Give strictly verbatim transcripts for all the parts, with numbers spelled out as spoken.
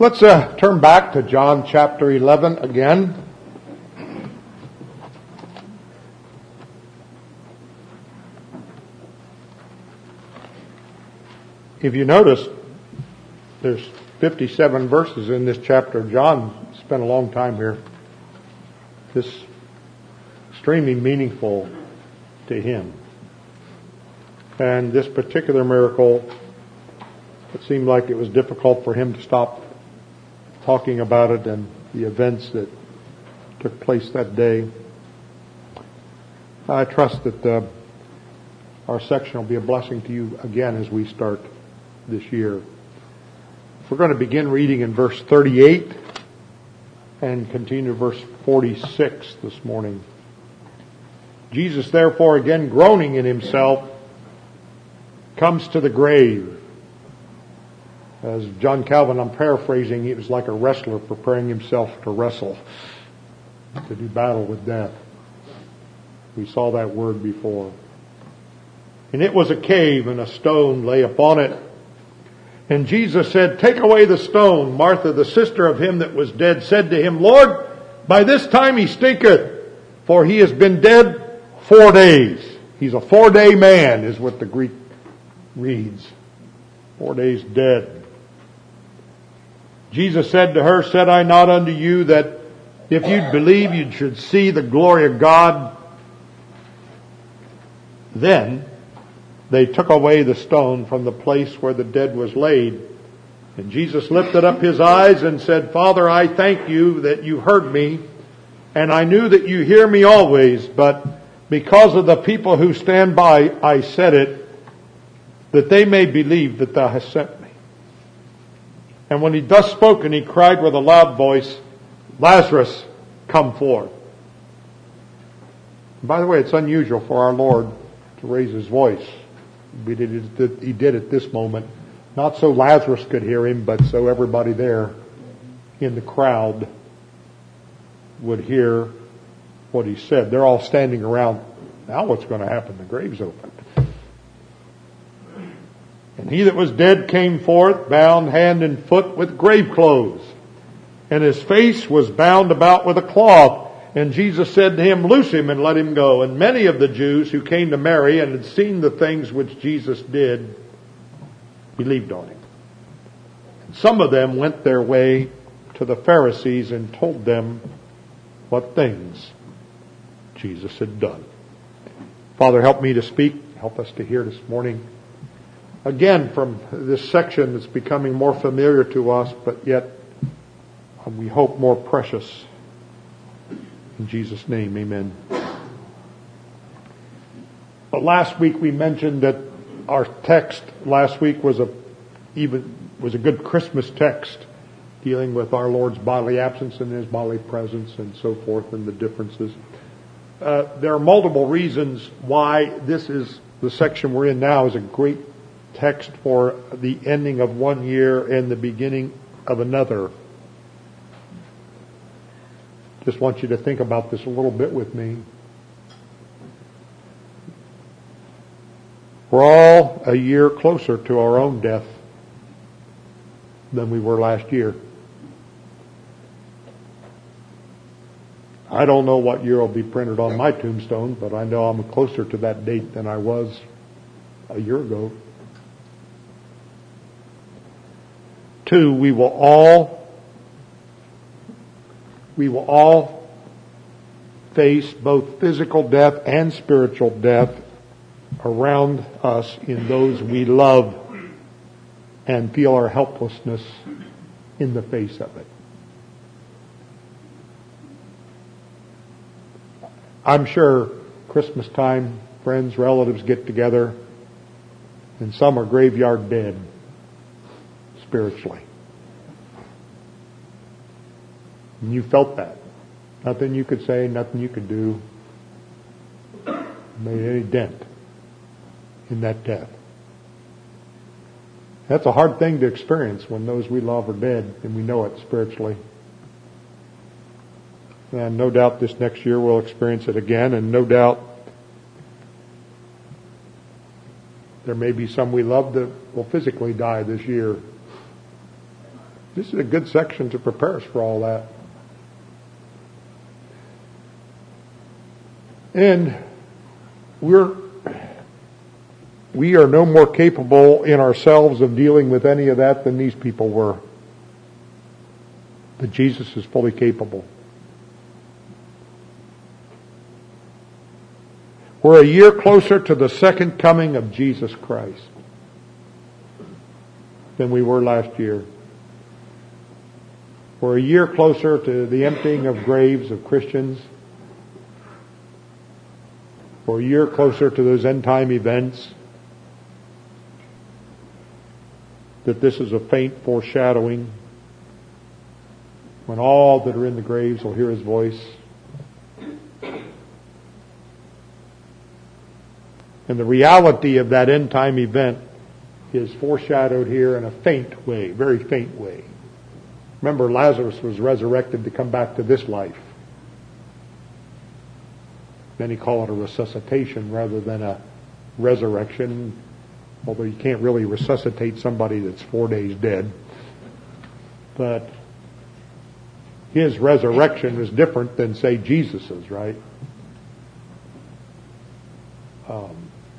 Let's uh, turn back to John chapter eleven again. If you notice, there's fifty-seven verses in this chapter. John spent a long time here. This is extremely meaningful to him. And this particular miracle, it seemed like it was difficult for him to stop talking about it and the events that took place that day. I trust that uh, our section will be a blessing to you again as we start this year. We're going to begin reading in verse thirty-eight and continue to verse forty-six this morning. Jesus, therefore, again groaning in himself, comes to the grave. As John Calvin, I'm paraphrasing, he was like a wrestler preparing himself to wrestle, to do battle with death. We saw that word before. And it was a cave, and a stone lay upon it. And Jesus said, "Take away the stone." Martha, the sister of him that was dead, said to him, "Lord, by this time he stinketh, for he has been dead four days." He's a four-day man, is what the Greek reads. Four days dead. Jesus said to her, "Said I not unto you that if you'd believe you should see the glory of God?" Then they took away the stone from the place where the dead was laid. And Jesus lifted up his eyes and said, "Father, I thank you that you heard me, and I knew that you hear me always, but because of the people who stand by, I said it, that they may believe that thou hast sent me." And when he thus spoken, he cried with a loud voice, "Lazarus, come forth." And by the way, it's unusual for our Lord to raise his voice. He did it, he did it this moment, not so Lazarus could hear him, but so everybody there in the crowd would hear what he said. They're all standing around. Now what's going to happen? The grave's open. And he that was dead came forth, bound hand and foot with grave clothes, and his face was bound about with a cloth. And Jesus said to him, "Loose him and let him go." And many of the Jews who came to Mary and had seen the things which Jesus did believed on him. And some of them went their way to the Pharisees and told them what things Jesus had done. Father, help me to speak. Help us to hear this morning. Again, from this section that's becoming more familiar to us, but yet we hope more precious. In Jesus' name, amen. But last week we mentioned that our text last week was a even was a good Christmas text, dealing with our Lord's bodily absence and his bodily presence and so forth, and the differences. Uh, there are multiple reasons why this is the section we're in now is a great text for the ending of one year and the beginning of another. Just want you to think about this a little bit with me. We're all a year closer to our own death than we were last year. I don't know what year will be printed on my tombstone, but I know I'm closer to that date than I was a year ago. Two, we will all, we will all face both physical death and spiritual death around us in those we love and feel our helplessness in the face of it. I'm sure Christmas time, friends, relatives get together, and some are graveyard dead spiritually. And you felt that. Nothing you could say, nothing you could do made any dent in that death. That's a hard thing to experience when those we love are dead and we know it spiritually. And no doubt this next year we'll experience it again, and no doubt there may be some we love that will physically die this year. This is a good section to prepare us for all that. And we're we are no more capable in ourselves of dealing with any of that than these people were. But Jesus is fully capable. We're a year closer to the second coming of Jesus Christ than we were last year. We're a year closer to the emptying of graves of Christians. We're a year closer to those end time events. That this is a faint foreshadowing when all that are in the graves will hear His voice. And the reality of that end time event is foreshadowed here in a faint way, very faint way. Remember, Lazarus was resurrected to come back to this life. Many call it a resuscitation rather than a resurrection, although you can't really resuscitate somebody that's four days dead. But his resurrection is different than, say, Jesus's, right? Um,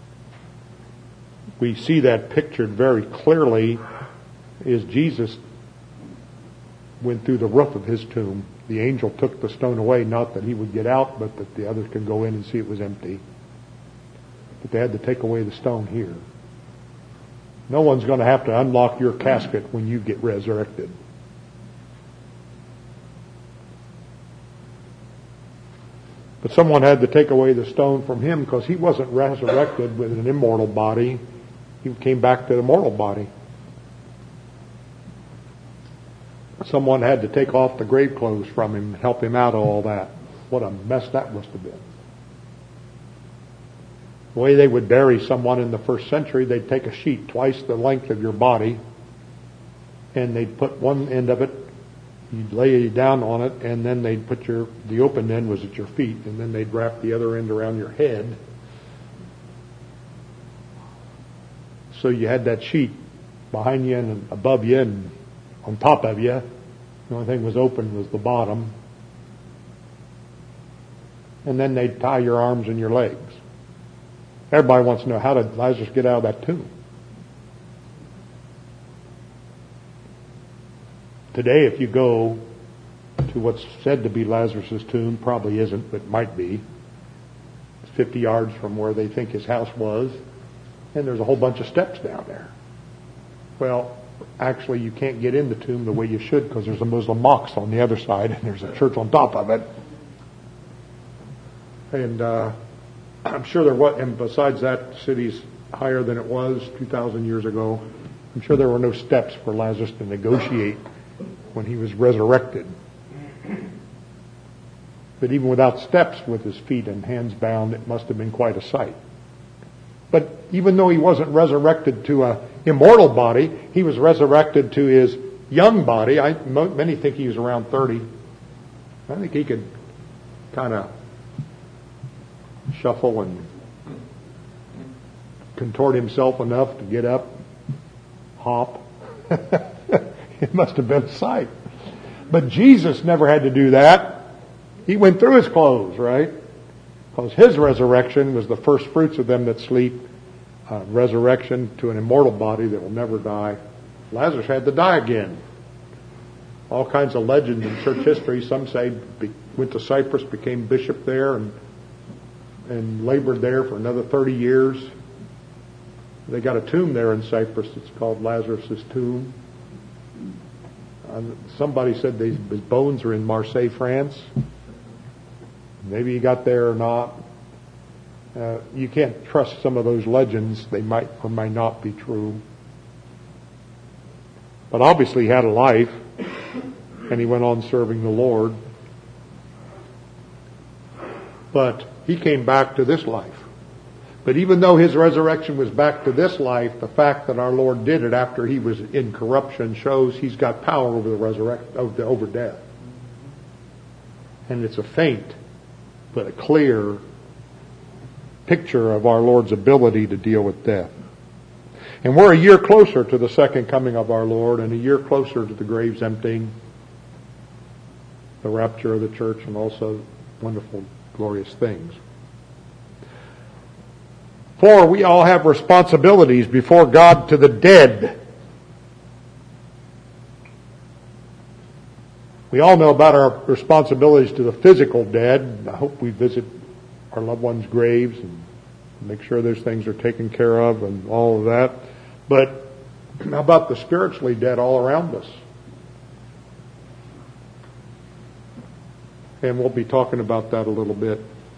we see that pictured very clearly as Jesus went through the roof of his tomb. The angel took the stone away, not that he would get out, but that the others could go in and see it was empty. But they had to take away the stone here. No one's going to have to unlock your casket when you get resurrected. But someone had to take away the stone from him because he wasn't resurrected with an immortal body. He came back to the mortal body. Someone had to take off the grave clothes from him and help him out of all that. What a mess that must have been. The way they would bury someone in the first century, they'd take a sheet twice the length of your body, and they'd put one end of it, you'd lay you down on it, and then they'd put your, the open end was at your feet, and then they'd wrap the other end around your head. So you had that sheet behind you and above you and on top of you. The only thing was open was the bottom. And then they'd tie your arms and your legs. Everybody wants to know, how did Lazarus get out of that tomb? Today, if you go to what's said to be Lazarus' tomb, probably isn't, but might be. It's fifty yards from where they think his house was. And there's a whole bunch of steps down there. Well, actually, you can't get in the tomb the way you should because there's a Muslim mosque on the other side and there's a church on top of it. And uh, I'm sure there was, and besides that, the city's higher than it was two thousand years ago. I'm sure there were no steps for Lazarus to negotiate when he was resurrected. But even without steps, with his feet and hands bound, it must have been quite a sight. But even though he wasn't resurrected to an immortal body, he was resurrected to his young body. I, many think he was around thirty. I think he could kind of shuffle and contort himself enough to get up, hop. It must have been a sight. But Jesus never had to do that. He went through his clothes, right? Because his resurrection was the first fruits of them that sleep. Uh, resurrection to an immortal body that will never die. Lazarus had to die again. All kinds of legends in church history. Some say be, went to Cyprus, became bishop there, and and labored there for another thirty years. They got a tomb there in Cyprus. It's called Lazarus' tomb. Uh, somebody said they, his bones are in Marseille, France. Maybe he got there or not. Uh, you can't trust some of those legends. They might or might not be true. But obviously he had a life, and he went on serving the Lord. But he came back to this life. But even though his resurrection was back to this life, the fact that our Lord did it after he was in corruption shows he's got power over the resurrect over, over death. And it's a faint, but a clear picture of our Lord's ability to deal with death. And we're a year closer to the second coming of our Lord, and a year closer to the graves emptying, the rapture of the church, and also wonderful, glorious things. For we all have responsibilities before God to the dead. We all know about our responsibilities to the physical dead. I hope we visit our loved ones' graves and make sure those things are taken care of and all of that. But how about the spiritually dead all around us? And we'll be talking about that a little bit.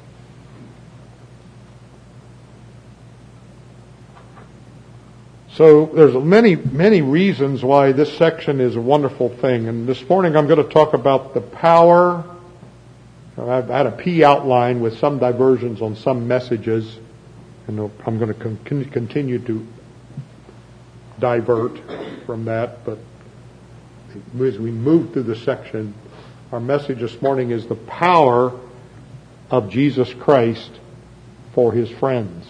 So there's many, many reasons why this section is a wonderful thing. And this morning I'm going to talk about the power. I've had a P outline with some diversions on some messages. And I'm going to con- continue to divert from that. But as we move through the section, our message this morning is the power of Jesus Christ for His friends.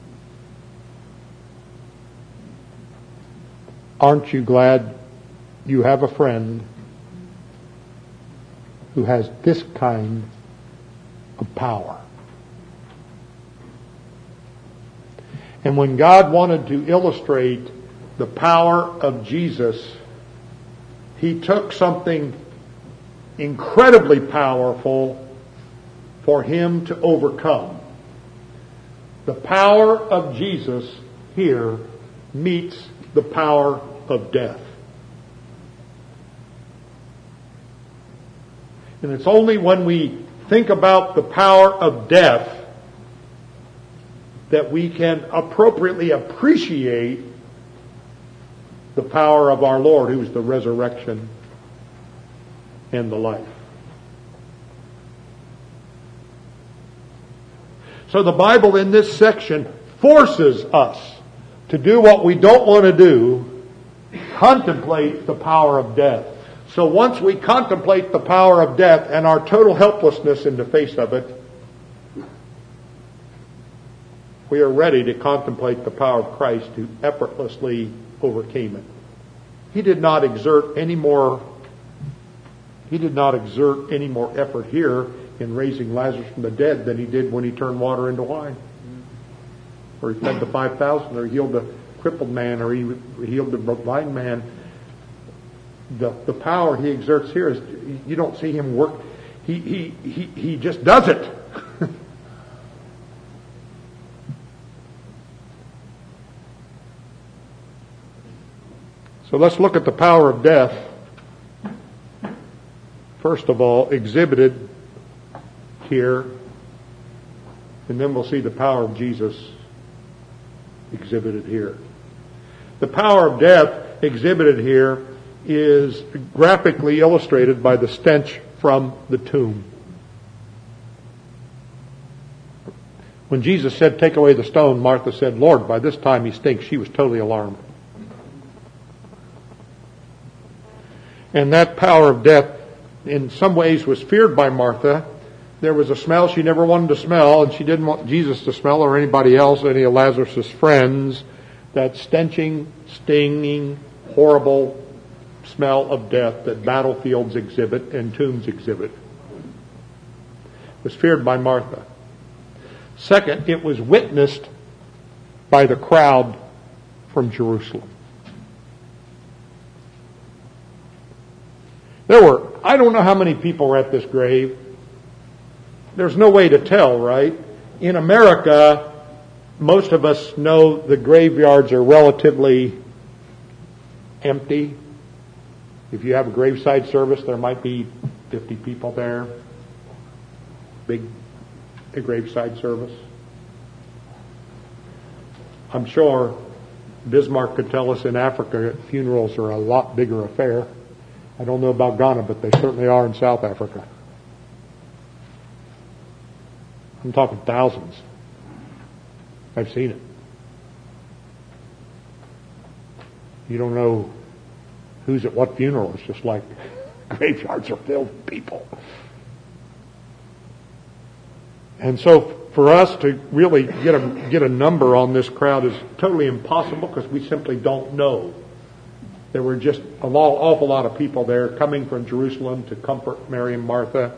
Aren't you glad you have a friend who has this kind of power? And when God wanted to illustrate the power of Jesus, He took something incredibly powerful for Him to overcome. The power of Jesus here meets the power of death. And it's only when we think about the power of death that we can appropriately appreciate the power of our Lord, who is the resurrection and the life. So the Bible in this section forces us to do what we don't want to do, contemplate the power of death. So once we contemplate the power of death and our total helplessness in the face of it, we are ready to contemplate the power of Christ who effortlessly overcame it. He did not exert any more, he did not exert any more effort here in raising Lazarus from the dead than he did when he turned water into wine. Or he fed the five thousand, or he healed the crippled man, or he healed the blind man. The, the power he exerts here is, you don't see him work. He, he, he, he just does it. So let's look at the power of death. First of all, exhibited here. And then we'll see the power of Jesus exhibited here. The power of death exhibited here is graphically illustrated by the stench from the tomb. When Jesus said, "Take away the stone," Martha said, "Lord, by this time he stinks." She was totally alarmed. And that power of death in some ways was feared by Martha. There was a smell she never wanted to smell, and she didn't want Jesus to smell, or anybody else, any of Lazarus' friends. That stenching, stinging, horrible smell of death that battlefields exhibit and tombs exhibit was feared by Martha. Second, it was witnessed by the crowd from Jerusalem. There were, I don't know how many people were at this grave. There's no way to tell, right? In America, most of us know the graveyards are relatively empty. If you have a graveside service, there might be fifty people there. Big a graveside service. I'm sure Bismarck could tell us in Africa funerals are a lot bigger affair. I don't know about Ghana, but they certainly are in South Africa. I'm talking thousands. I've seen it. You don't know who's at what funeral. It's just like graveyards are filled with people. And so for us to really get a, get a number on this crowd is totally impossible because we simply don't know. There were just an awful lot of people there coming from Jerusalem to comfort Mary and Martha.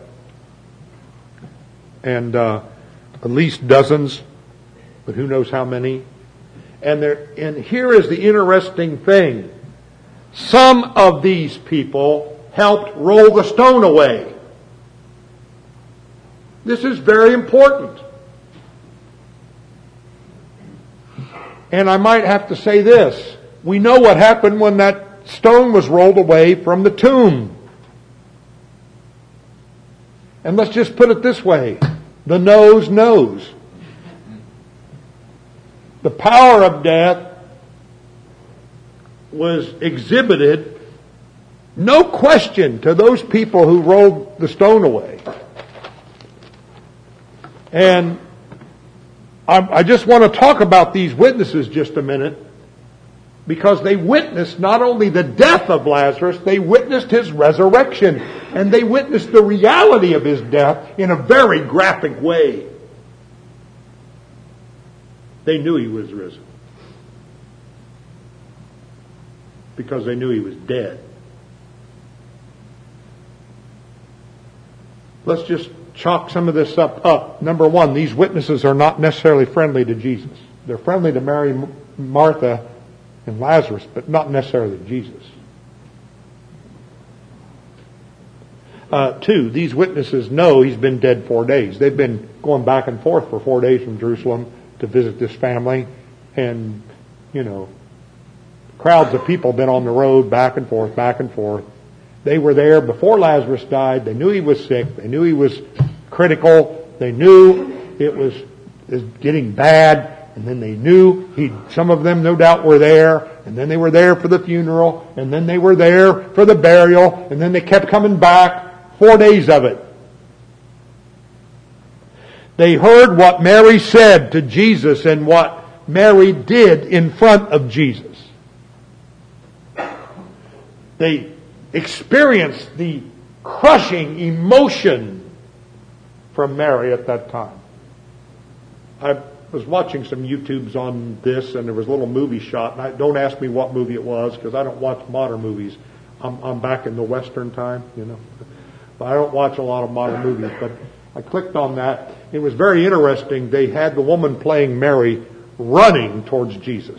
And uh, at least dozens, but who knows how many. And there, and here is the interesting thing. Some of these people helped roll the stone away. This is very important. And I might have to say this. We know what happened when that stone was rolled away from the tomb. And let's just put it this way. The nose knows. The power of death was exhibited, no question, to those people who rolled the stone away. And I, I just want to talk about these witnesses just a minute, because they witnessed not only the death of Lazarus, they witnessed his resurrection, and they witnessed the reality of his death in a very graphic way. They knew he was risen, because they knew he was dead. Let's just chalk some of this up. up. Number one, these witnesses are not necessarily friendly to Jesus. They're friendly to Mary, Martha, and Lazarus, but not necessarily to Jesus. Uh, two, these witnesses know he's been dead four days. They've been going back and forth for four days from Jerusalem to visit this family. And, you know, crowds of people have been on the road back and forth, back and forth. They were there before Lazarus died. They knew he was sick. They knew he was critical. They knew it was, it was getting bad. And then they knew he, some of them no doubt were there. And then they were there for the funeral. And then they were there for the burial. And then they kept coming back. Four days of it. They heard what Mary said to Jesus and what Mary did in front of Jesus. They experienced the crushing emotion from Mary at that time. I was watching some YouTubes on this, and there was a little movie shot. And I, don't ask me what movie it was, because I don't watch modern movies. I'm, I'm back in the Western time, you know. But I don't watch a lot of modern movies. But I clicked on that. It was very interesting. They had the woman playing Mary running towards Jesus.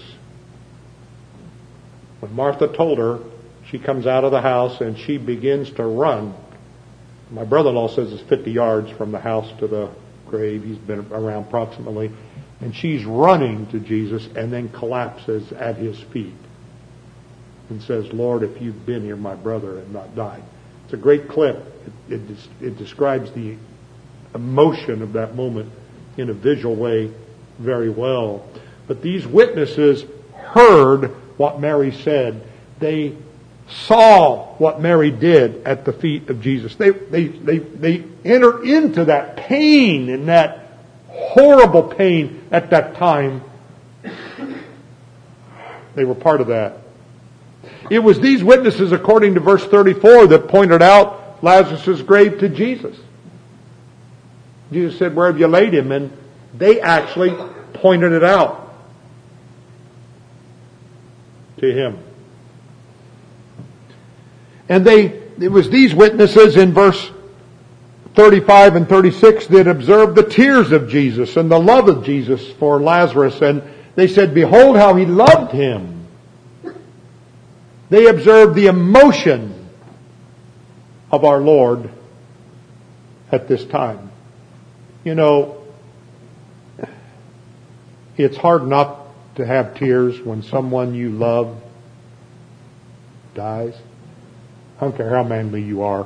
When Martha told her, she comes out of the house and she begins to run. My brother-in-law says it's fifty yards from the house to the grave. He's been around approximately. And she's running to Jesus and then collapses at his feet and says, Lord, if you've been here, my brother had not died. It's a great clip. It, it, it describes the emotion of that moment in a visual way very well. But these witnesses heard what Mary said. They saw what Mary did at the feet of Jesus. They, they, they, they enter into that pain and that horrible pain at that time. They were part of that. It was these witnesses, according to verse thirty-four, that pointed out Lazarus' grave to Jesus. Jesus said, where have you laid him? And they actually pointed it out to him. And they, it was these witnesses in verse thirty-five and thirty-six that observed the tears of Jesus and the love of Jesus for Lazarus. And they said, behold how he loved him. They observed the emotion of our Lord at this time. You know, it's hard not to have tears when someone you love dies. I don't care how manly you are.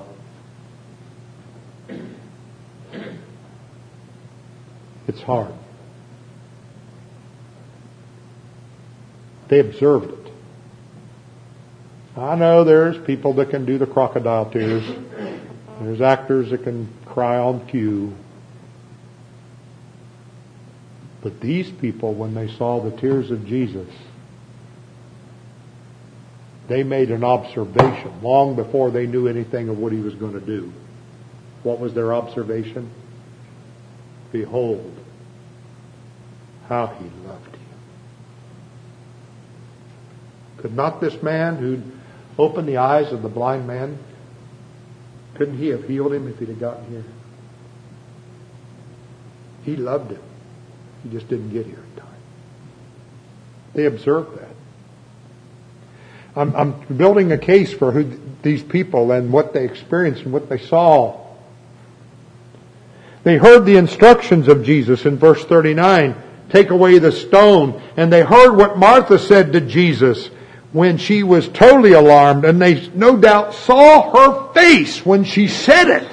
It's hard. They observed it. I know there's people that can do the crocodile tears. There's actors that can cry on cue. But these people, when they saw the tears of Jesus, they made an observation long before they knew anything of what he was going to do. What was their observation? Behold, how he loved him. Could not this man who'd opened the eyes of the blind man, couldn't he have healed him if he'd have gotten here? He loved him. He just didn't get here in time. They observed that. I'm, I'm building a case for who these people and what they experienced and what they saw. They heard the instructions of Jesus in verse thirty-nine. Take away the stone. And they heard what Martha said to Jesus when she was totally alarmed. And they no doubt saw her face when she said it.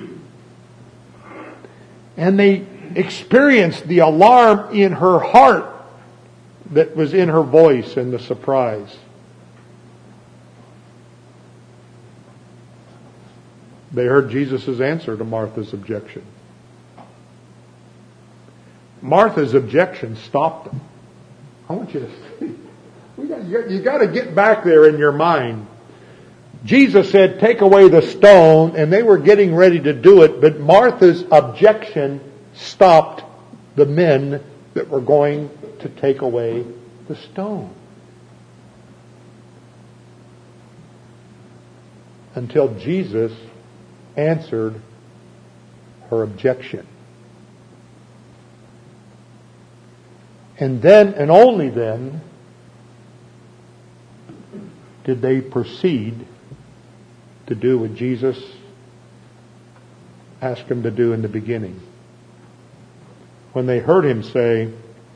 And they experienced the alarm in her heart that was in her voice and the surprise. They heard Jesus' answer to Martha's objection. Martha's objection stopped them. I want you to see. We got, you got to get back there in your mind. Jesus said, take away the stone, and they were getting ready to do it, but Martha's objection stopped the men that were going to take away the stone. Until Jesus answered her objection. And then, and only then, did they proceed to do what Jesus asked them to do in the beginning. When they heard him say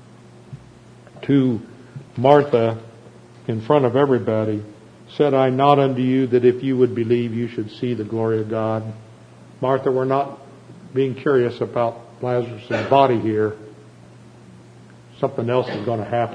to Martha in front of everybody, said I not unto you that if you would believe you should see the glory of God? Martha, we're not being curious about Lazarus' body here. Something else is going to happen.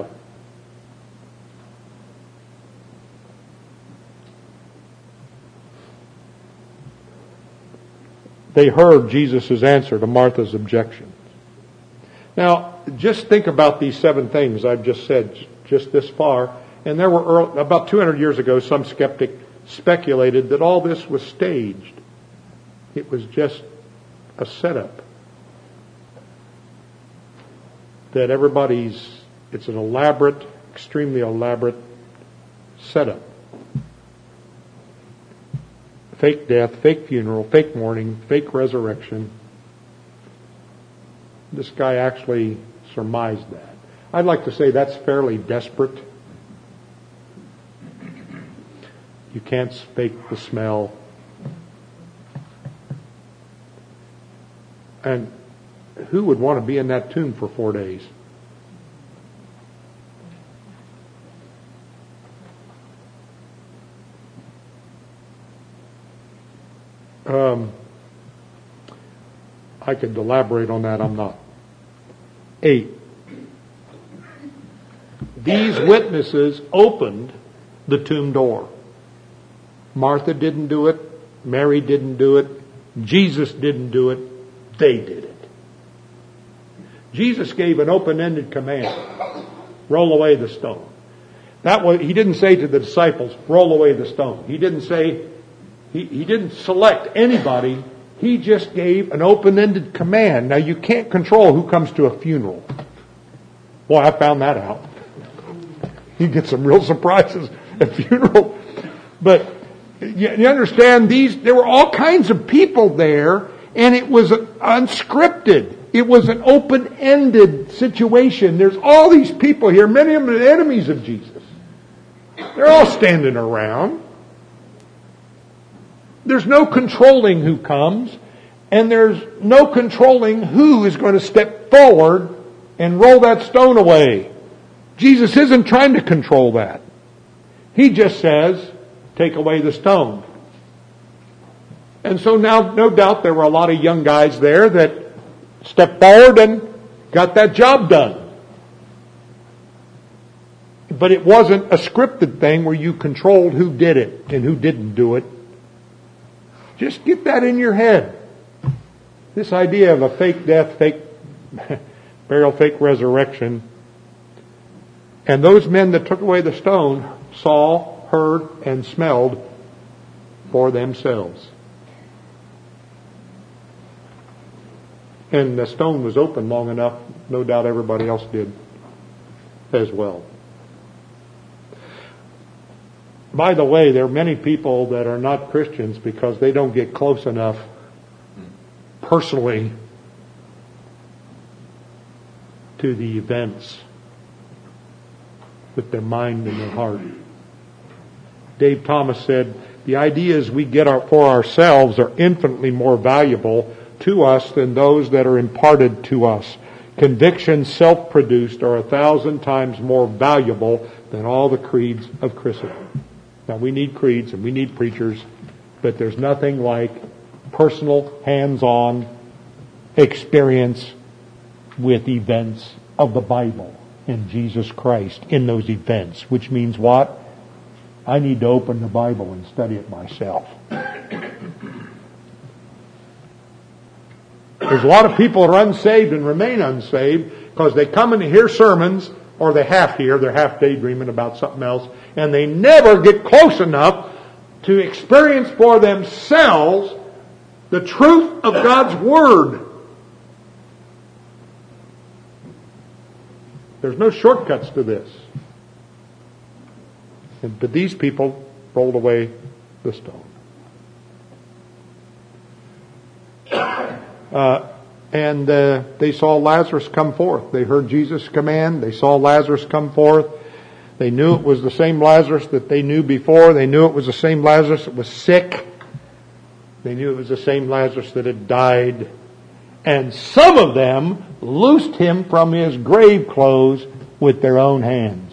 They heard Jesus' answer to Martha's objections. Now, just think about these seven things I've just said just this far. And there were, early, about two hundred years ago, some skeptic speculated that all this was staged. It was just a setup. That everybody's, it's an elaborate, extremely elaborate setup. Fake death, fake funeral, fake mourning, fake resurrection. This guy actually surmised that. I'd like to say that's fairly desperate. You can't fake the smell. And who would want to be in that tomb for four days? Um, I could elaborate on that. I'm not. Eight. These witnesses opened the tomb door. Martha didn't do it. Mary didn't do it. Jesus didn't do it. They did it. Jesus gave an open-ended command. Roll away the stone. That was, he didn't say to the disciples, roll away the stone. He didn't say, he, he didn't select anybody. He just gave an open-ended command. Now you can't control who comes to a funeral. Boy, I found that out. You get some real surprises at funeral. But you, you understand, these, there were all kinds of people there, and it was unscripted. It was an open-ended situation. There's all these people here, many of them are enemies of Jesus. They're all standing around. There's no controlling who comes, and there's no controlling who is going to step forward and roll that stone away. Jesus isn't trying to control that. He just says, take away the stone. And so now, no doubt, there were a lot of young guys there that stepped forward and got that job done. But it wasn't a scripted thing where you controlled who did it and who didn't do it. Just get that in your head. This idea of a fake death, fake burial, fake resurrection. And those men that took away the stone saw, heard, and smelled for themselves. And the stone was open long enough, no doubt everybody else did as well. By the way, there are many people that are not Christians because they don't get close enough personally to the events with their mind and their heart. Dave Thomas said, the ideas we get for ourselves are infinitely more valuable to us than those that are imparted to us. Convictions self-produced are a thousand times more valuable than all the creeds of Christendom. Now, we need creeds and we need preachers, but there's nothing like personal, hands-on experience with events of the Bible and Jesus Christ in those events, which means what? I need to open the Bible and study it myself. There's a lot of people that are unsaved and remain unsaved because they come in to hear sermons, or they half hear, they're half daydreaming about something else, and they never get close enough to experience for themselves the truth of God's Word. There's no shortcuts to this. And, but these people rolled away the stone. Uh, and uh, they saw Lazarus come forth. They heard Jesus command. They saw Lazarus come forth. They knew it was the same Lazarus that they knew before. They knew it was the same Lazarus that was sick. They knew it was the same Lazarus that had died. And some of them loosed him from his grave clothes with their own hands.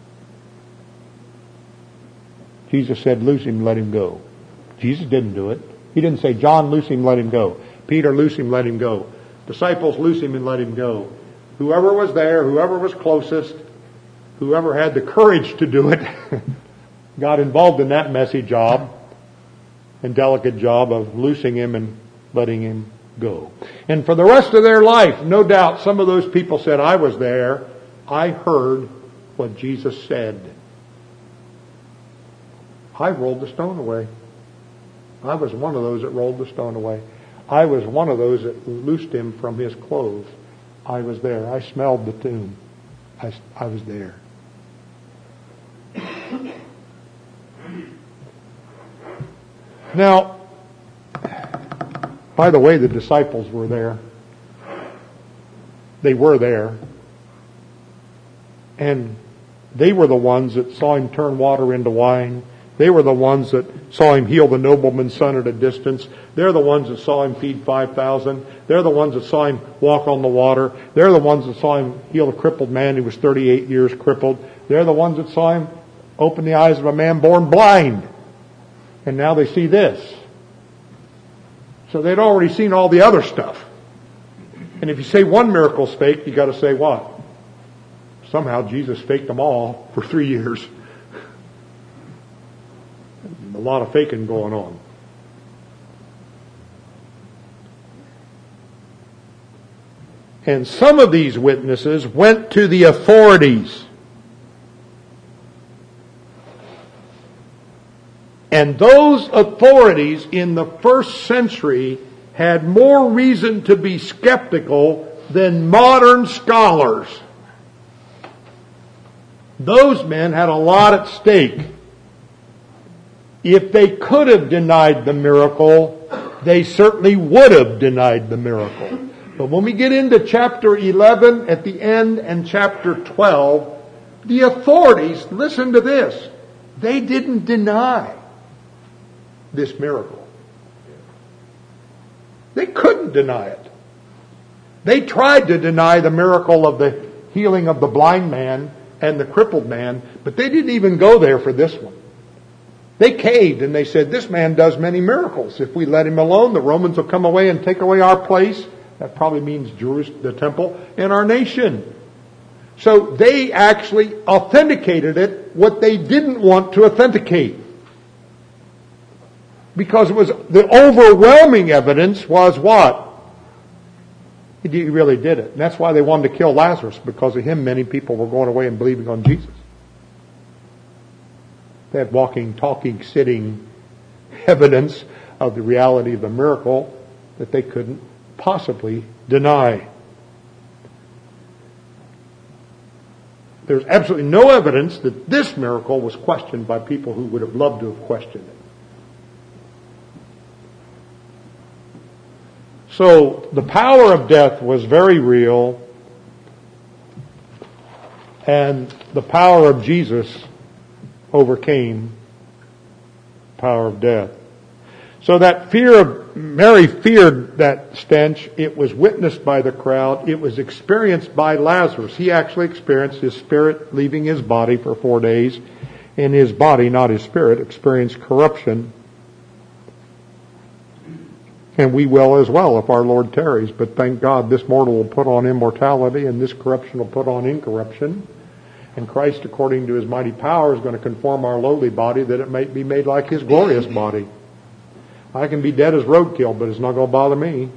Jesus said, loose him, let him go. Jesus didn't do it. He didn't say, John, loose him, let him go. Peter, loose him, let him go. Disciples, loose him and let him go. Whoever was there, whoever was closest, whoever had the courage to do it, got involved in that messy job and delicate job of loosing him and letting him go. And for the rest of their life, no doubt some of those people said, I was there. I heard what Jesus said. I rolled the stone away. I was one of those that rolled the stone away. I was one of those that loosed him from his clothes. I was there. I smelled the tomb. I, I was there. Now, by the way, the disciples were there. They were there. And they were the ones that saw him turn water into wine. They were the ones that saw him heal the nobleman's son at a distance. They're the ones that saw him feed five thousand. They're the ones that saw him walk on the water. They're the ones that saw him heal a crippled man who was thirty-eight years crippled. They're the ones that saw him open the eyes of a man born blind. And now they see this. So they'd already seen all the other stuff. And if you say one miracle's fake, you got to say what? Somehow Jesus faked them all for three years. A lot of faking going on. And some of these witnesses went to the authorities. And those authorities in the first century had more reason to be skeptical than modern scholars. Those men had a lot at stake. If they could have denied the miracle, they certainly would have denied the miracle. But when we get into chapter eleven at the end and chapter twelve, the authorities, listen to this, they didn't deny this miracle. They couldn't deny it. They tried to deny the miracle of the healing of the blind man and the crippled man, but they didn't even go there for this one. They caved and they said, this man does many miracles. If we let him alone, the Romans will come away and take away our place. That probably means Jerusalem, the temple, and our nation. So they actually authenticated it, what they didn't want to authenticate. Because it was, the overwhelming evidence was what? He really did it. And that's why they wanted to kill Lazarus. Because of him, many people were going away and believing on Jesus. They had walking, talking, sitting evidence of the reality of the miracle that they couldn't possibly deny. There's absolutely no evidence that this miracle was questioned by people who would have loved to have questioned it. So the power of death was very real, and the power of Jesus overcame the power of death. So that fear of, Mary feared that stench. It was witnessed by the crowd. It was experienced by Lazarus. He actually experienced his spirit leaving his body for four days. And his body, not his spirit, experienced corruption. And we will as well if our Lord tarries. But thank God this mortal will put on immortality and this corruption will put on incorruption. And Christ, according to His mighty power, is going to conform our lowly body that it might be made like His glorious body. I can be dead as roadkill, but it's not going to bother me.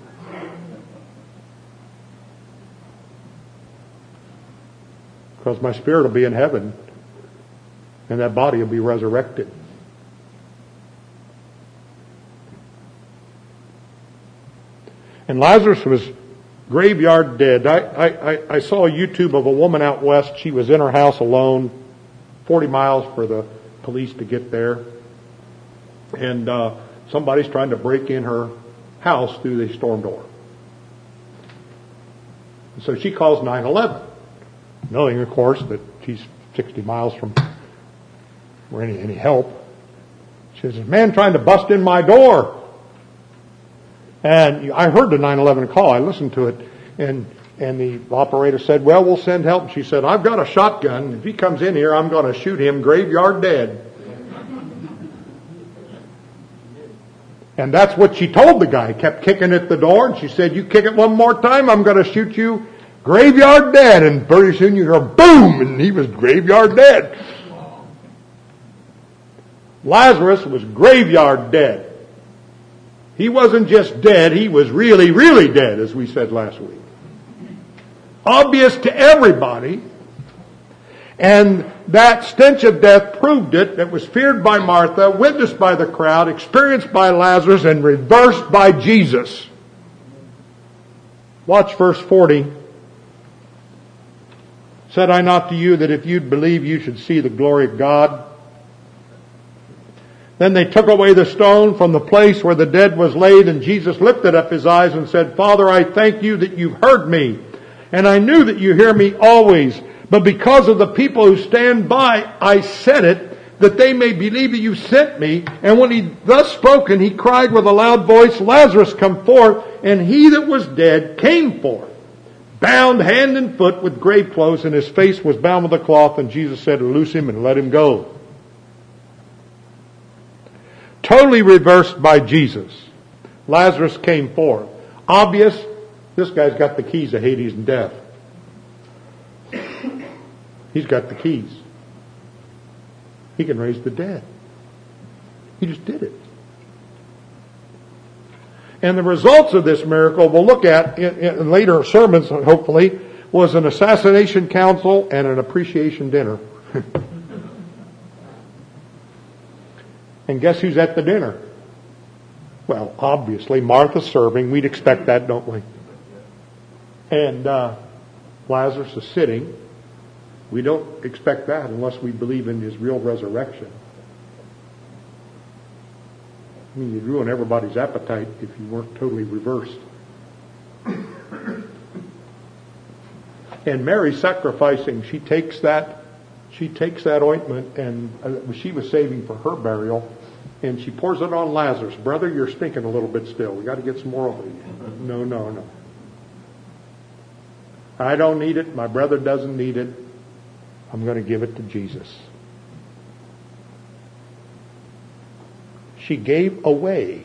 Because my spirit will be in heaven, and that body will be resurrected. And Lazarus was graveyard dead. I, I, I saw a YouTube of a woman out west. She was in her house alone, forty miles for the police to get there. And uh, somebody's trying to break in her house through the storm door. And so she calls nine one one, knowing, of course, that she's sixty miles from or any, any help. She says, man trying to bust in my door. And I heard the nine one one call. I listened to it. And and the operator said, well, we'll send help. And she said, I've got a shotgun. If he comes in here, I'm going to shoot him graveyard dead. And that's what she told the guy. He kept kicking at the door. And she said, you kick it one more time, I'm going to shoot you graveyard dead. And pretty soon you hear boom, and he was graveyard dead. Lazarus was graveyard dead. He wasn't just dead, he was really, really dead, as we said last week. Obvious to everybody. And that stench of death proved it. It was feared by Martha, witnessed by the crowd, experienced by Lazarus, and reversed by Jesus. Watch verse forty. Said I not to you that if you'd believe you should see the glory of God? Then they took away the stone from the place where the dead was laid, and Jesus lifted up His eyes and said, Father, I thank you that you've heard me, and I knew that you hear me always. But because of the people who stand by, I said it, that they may believe that you sent me. And when He thus spoken, He cried with a loud voice, Lazarus, come forth. And he that was dead came forth, bound hand and foot with grave clothes, and his face was bound with a cloth. And Jesus said, loose him and let him go. Totally reversed by Jesus. Lazarus came forth. Obvious, this guy's got the keys of Hades and death. He's got the keys. He can raise the dead. He just did it. And the results of this miracle we'll look at in, in later sermons, hopefully, was an assassination council and an appreciation dinner. And guess who's at the dinner? Well, obviously, Martha's serving. We'd expect that, don't we? And uh, Lazarus is sitting. We don't expect that unless we believe in His real resurrection. I mean, you'd ruin everybody's appetite if you weren't totally reversed. And Mary sacrificing, she takes that, she takes that ointment, and uh, she was saving for her burial, and she pours it on Lazarus. Brother, you're stinking a little bit still. We got to get some more over you. No, no, no. I don't need it. My brother doesn't need it. I'm going to give it to Jesus. She gave away.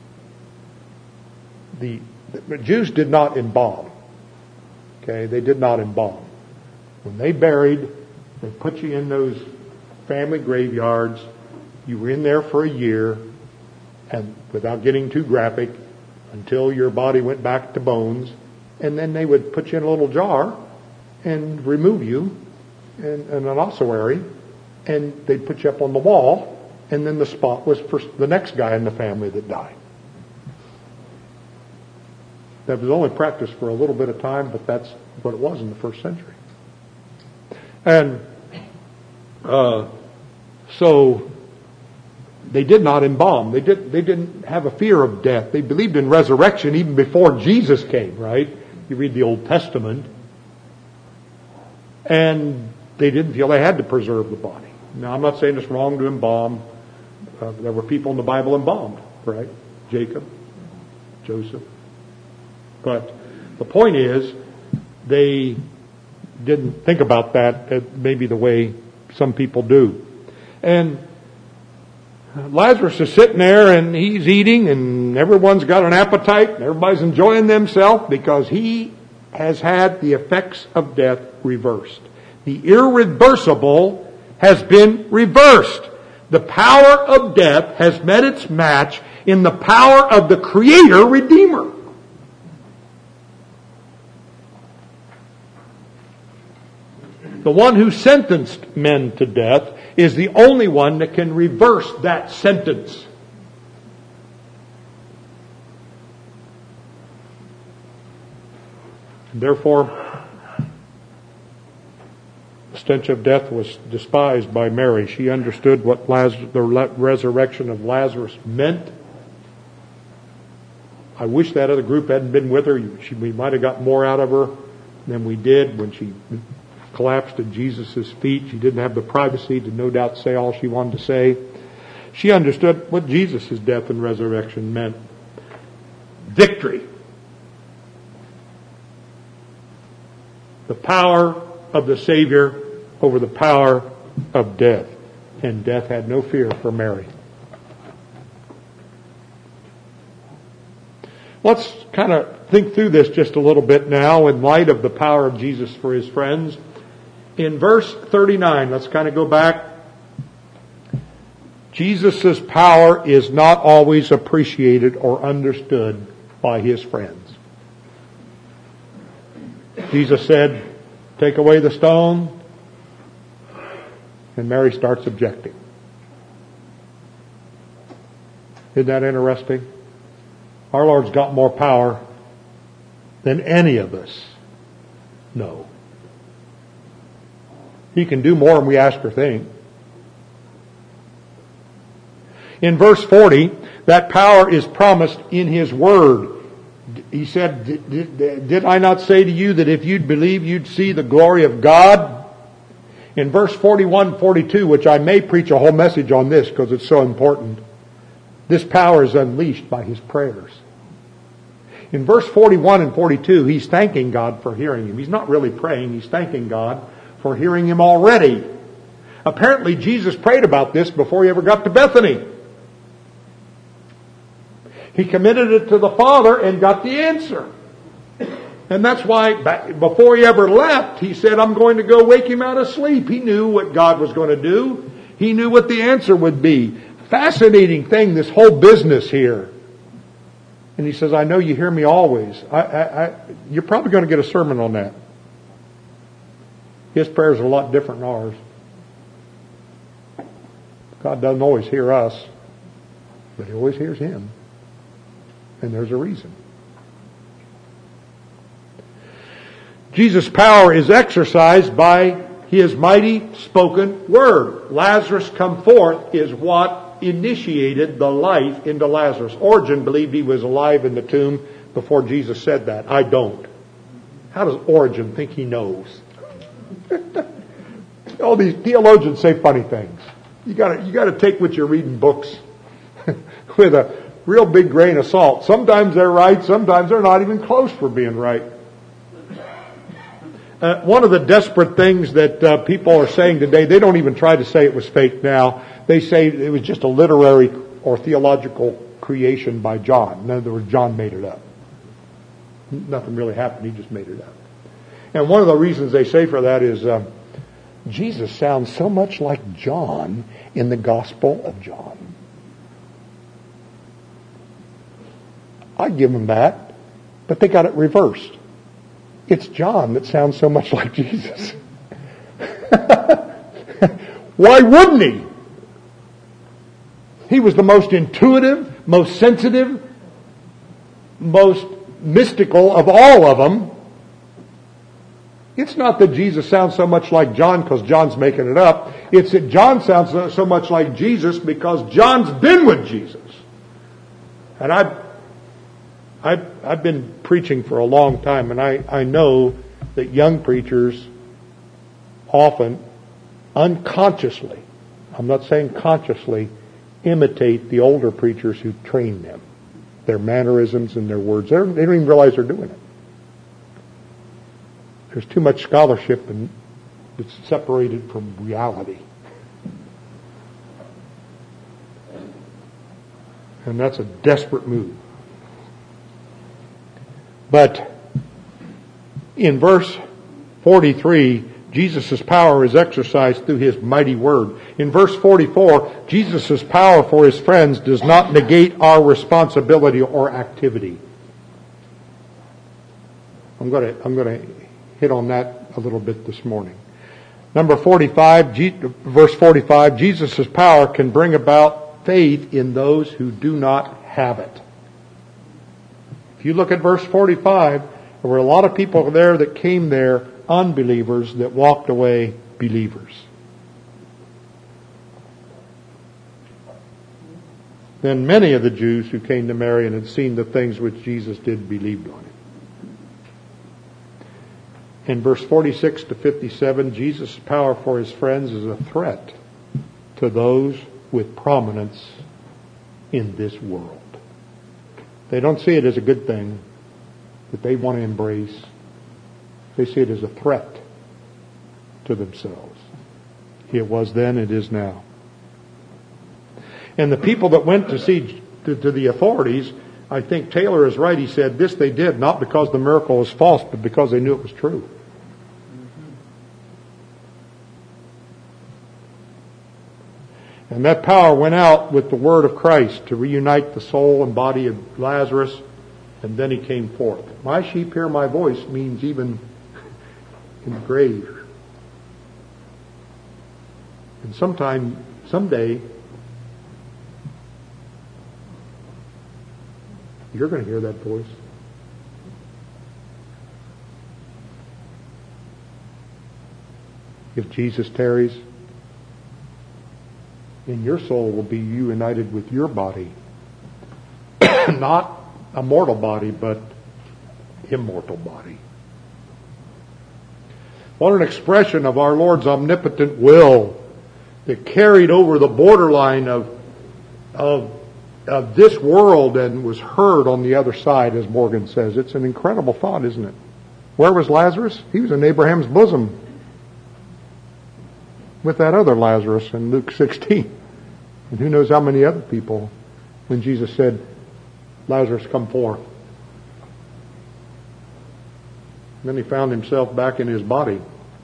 The, the Jews did not embalm. Okay, they did not embalm. When they buried, they put you in those family graveyards. You were in there for a year, and without getting too graphic, until your body went back to bones, and then they would put you in a little jar and remove you in, in an ossuary, and they'd put you up on the wall, and then the spot was for the next guy in the family that died. That was only practiced for a little bit of time, but that's what it was in the first century. And uh, so they did not embalm. They did. They didn't have a fear of death. They believed in resurrection even before Jesus came. Right? You read the Old Testament, and they didn't feel they had to preserve the body. Now, I'm not saying it's wrong to embalm. Uh, there were people in the Bible embalmed, right? Jacob, Joseph. But the point is, they didn't think about that maybe the way some people do. And Lazarus is sitting there and he's eating and everyone's got an appetite and everybody's enjoying themselves because he has had the effects of death reversed. The irreversible has been reversed. The power of death has met its match in the power of the Creator Redeemer. The one who sentenced men to death is the only one that can reverse that sentence. Therefore, the stench of death was despised by Mary. She understood what Lazarus, the resurrection of Lazarus meant. I wish that other group hadn't been with her. She, we might have got more out of her than we did when she collapsed at Jesus' feet. She didn't have the privacy to no doubt say all she wanted to say. She understood what Jesus' death and resurrection meant. Victory. The power of the Savior over the power of death. And death had no fear for Mary. Let's kind of think through this just a little bit now in light of the power of Jesus for His friends. In verse thirty-nine, let's kind of go back. Jesus' power is not always appreciated or understood by His friends. Jesus said, "Take away the stone." And Mary starts objecting. Isn't that interesting? Our Lord's got more power than any of us know. He can do more than we ask or think. In verse forty, that power is promised in His Word. He said, did, did, did I not say to you that if you'd believe, you'd see the glory of God? In verse forty-one, forty-two, which I may preach a whole message on this because it's so important, this power is unleashed by His prayers. In verse forty-one and forty-two, He's thanking God for hearing him. He's not really praying, He's thanking God for hearing him already. Apparently, Jesus prayed about this before He ever got to Bethany. He committed it to the Father and got the answer. And that's why back, before He ever left, He said, I'm going to go wake him out of sleep. He knew what God was going to do. He knew what the answer would be. Fascinating thing, this whole business here. And He says, I know you hear me always. I, I, I, you're probably going to get a sermon on that. His prayers are a lot different than ours. God doesn't always hear us, but He always hears Him. And there's a reason. Jesus' power is exercised by His mighty spoken word. Lazarus come forth is what initiated the life into Lazarus. Origen believed he was alive in the tomb before Jesus said that. I don't. How does Origen think he knows? All these theologians say funny things. You gotta, you gotta take what you're reading books with a real big grain of salt. Sometimes they're right, sometimes they're not even close for being right. Uh, one of the desperate things that uh, people are saying today, they don't even try to say it was fake now. They say it was just a literary or theological creation by John. In other words, John made it up. Nothing really happened, he just made it up. And one of the reasons they say for that is uh, Jesus sounds so much like John in the Gospel of John. I give them that, but they got it reversed. It's John that sounds so much like Jesus. Why wouldn't he? He was the most intuitive, most sensitive, most mystical of all of them. It's not that Jesus sounds so much like John because John's making it up. It's that John sounds so much like Jesus because John's been with Jesus. And I've, I've, I've been preaching for a long time, and I, I know that young preachers often unconsciously, I'm not saying consciously, imitate the older preachers who train them. Their mannerisms and their words. They don't, they don't even realize they're doing it. There's too much scholarship and it's separated from reality. And that's a desperate move. But in verse forty-three, Jesus' power is exercised through His mighty word. In verse forty-four, Jesus' power for His friends does not negate our responsibility or activity. I'm going to, I'm going to hit on that a little bit this morning. Number forty-five, verse forty-five, Jesus' power can bring about faith in those who do not have it. If you look at verse forty-five, there were a lot of people there that came there unbelievers that walked away believers. Then many of the Jews who came to Mary and had seen the things which Jesus did believed on it. In verse forty-six to fifty-seven, Jesus' power for His friends is a threat to those with prominence in this world. They don't see it as a good thing that they want to embrace. They see it as a threat to themselves. It was then, it is now. And the people that went to see to, to the authorities, I think Taylor is right. He said this they did not because the miracle was false, but because they knew it was true. And that power went out with the word of Christ to reunite the soul and body of Lazarus, and then he came forth. My sheep hear my voice means even in the grave. And sometime, someday, you're going to hear that voice. If Jesus tarries, then your soul will be united with your body. Not a mortal body, but immortal body. What an expression of our Lord's omnipotent will that carried over the borderline of, of, of this world and was heard on the other side, as Morgan says. It's an incredible thought, isn't it? Where was Lazarus? He was in Abraham's bosom with that other Lazarus in Luke sixteen. And who knows how many other people when Jesus said, Lazarus, come forth. And then he found himself back in his body.